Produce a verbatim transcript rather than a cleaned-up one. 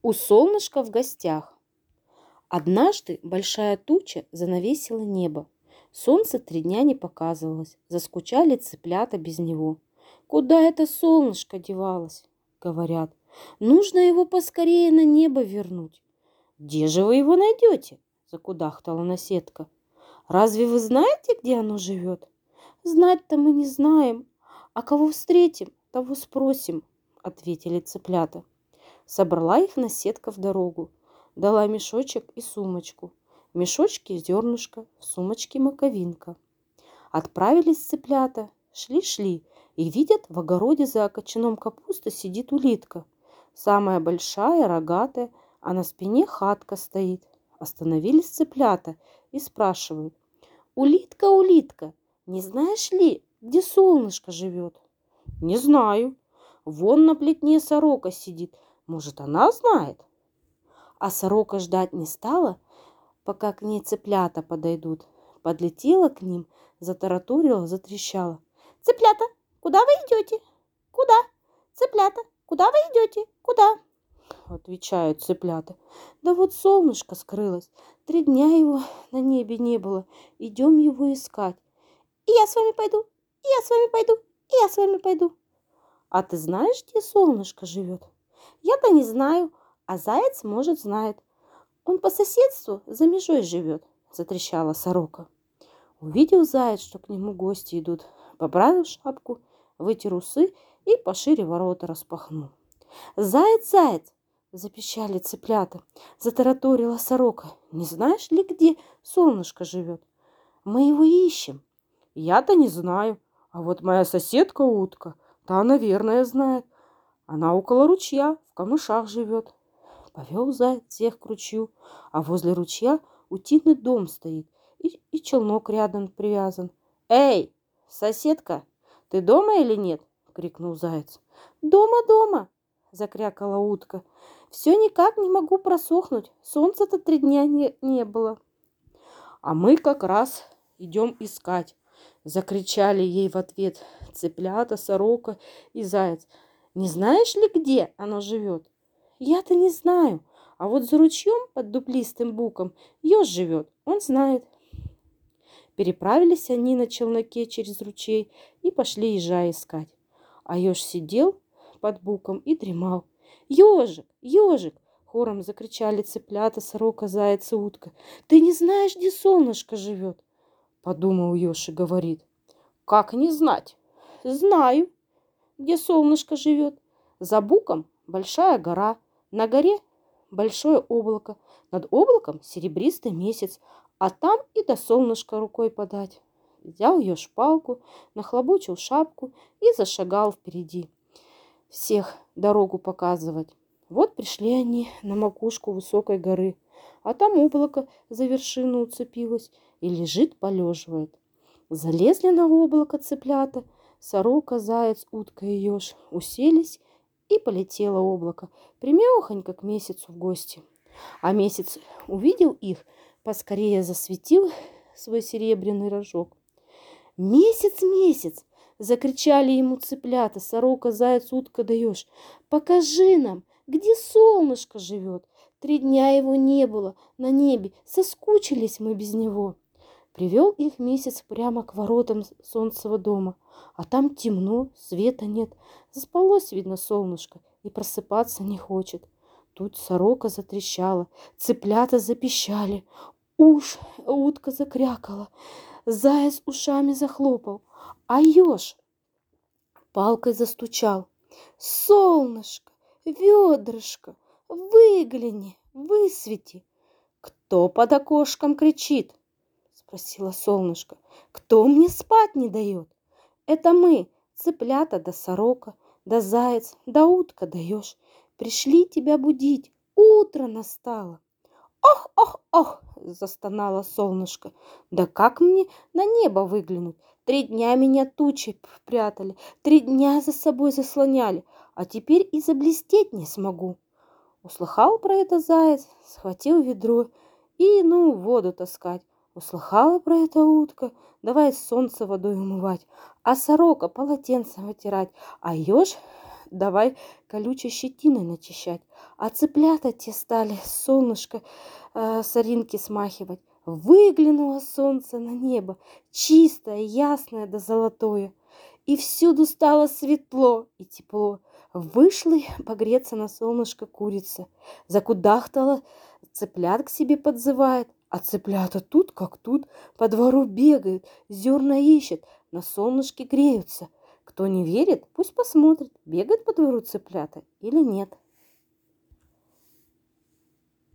У солнышка в гостях. Однажды большая туча занавесила небо. Солнце три дня не показывалось. Заскучали цыплята без него. «Куда это солнышко девалось?» — говорят. «Нужно его поскорее на небо вернуть». «Где же вы его найдете?» — закудахтала наседка. «Разве вы знаете, где оно живет?» «Знать-то мы не знаем. А кого встретим, того спросим», — ответили цыплята. Собрала их наседка в дорогу. Дала мешочек и сумочку. В мешочке зернышко, в сумочке маковинка. Отправились цыплята. Шли-шли и видят, в огороде за кочаном капусты сидит улитка. Самая большая, рогатая, а на спине хатка стоит. Остановились цыплята и спрашивают. «Улитка, улитка, не знаешь ли, где солнышко живет?» «Не знаю. Вон на плетне сорока сидит. Может, она знает?» А сорока ждать не стала, пока к ней цыплята подойдут. Подлетела к ним, затараторила, затрещала. «Цыплята, куда вы идете? Куда? Цыплята, куда вы идете? Куда?» Отвечают цыплята. «Да вот солнышко скрылось. Три дня его на небе не было. Идем его искать». «И я с вами пойду, и я с вами пойду, и я с вами пойду». «А ты знаешь, где солнышко живет?» «Я-то не знаю, а заяц, может, знает. Он по соседству за межой живет», — затрещала сорока. Увидел заяц, что к нему гости идут, поправил шапку, вытер усы и пошире ворота распахнул. «Заяц, заяц!» — запищали цыплята. Затараторила сорока. «Не знаешь ли, где солнышко живет? Мы его ищем». «Я-то не знаю, а вот моя соседка утка, та, наверное, знает. Она около ручья, в камышах живет». Повел заяц всех к ручью, а возле ручья утиный дом стоит, и, и челнок рядом привязан. «Эй, соседка, ты дома или нет?» — крикнул заяц. «Дома, дома!» — закрякала утка. «Все никак не могу просохнуть, солнца-то три дня не, не было». «А мы как раз идем искать!» — закричали ей в ответ цыплята, сорока и заяц. «Не знаешь ли, где оно живет?» «Я-то не знаю, а вот за ручьем под дуплистым буком еж живет, он знает». Переправились они на челноке через ручей и пошли ежа искать. А еж сидел под буком и дремал. «Ежик, ежик!» — хором закричали цыплята, сорока, заяц и утка. «Ты не знаешь, где солнышко живет?» Подумал еж и говорит. «Как не знать? Знаю, где солнышко живет. За буком большая гора, на горе большое облако, над облаком серебристый месяц, а там и до солнышка рукой подать». Взял еж палку, нахлобучил шапку и зашагал впереди всех дорогу показывать. Вот пришли они на макушку высокой горы, а там облако за вершину уцепилось и лежит, полеживает. Залезли на облако цыплята, сорока, заяц, утка и еж, уселись, и полетело облако прямехонько к месяцу в гости. А месяц увидел их, поскорее засветил свой серебряный рожок. «Месяц, месяц!» — закричали ему цыплята, сорока, заяц, утка да еж. «Покажи нам, где солнышко живет. Три дня его не было на небе, соскучились мы без него». Привел их месяц прямо к воротам солнцевого дома, а там темно, света нет. Заспалось, видно, солнышко и просыпаться не хочет. Тут сорока затрещала, цыплята запищали, уж утка закрякала, заяц ушами захлопал, а еж палкой застучал. «Солнышко, ведрышко, выгляни, высвети!» «Кто под окошком кричит?» — спросила солнышко. «Кто мне спать не дает?» «Это мы, цыплята да сорока, да заяц, да утка да еж. Пришли тебя будить, утро настало». «Ох, ох, ох!» — застонало солнышко. «Да как мне на небо выглянуть? Три дня меня тучи прятали, три дня за собой заслоняли, а теперь и заблестеть не смогу». Услыхал про это заяц, схватил ведро и, ну, воду таскать. Услыхала про это утка, давай солнце водой умывать, а сорока полотенцем вытирать, а еж давай колючей щетиной начищать. А цыплята те стали солнышко э, соринки смахивать. Выглянуло солнце на небо, чистое, ясное да золотое. И всюду стало светло и тепло. Вышла погреться на солнышко курица. Закудахтала, цыплят к себе подзывает. А цыплята тут как тут, по двору бегают, зерна ищут, на солнышке греются. Кто не верит, пусть посмотрит, бегает по двору цыплята или нет.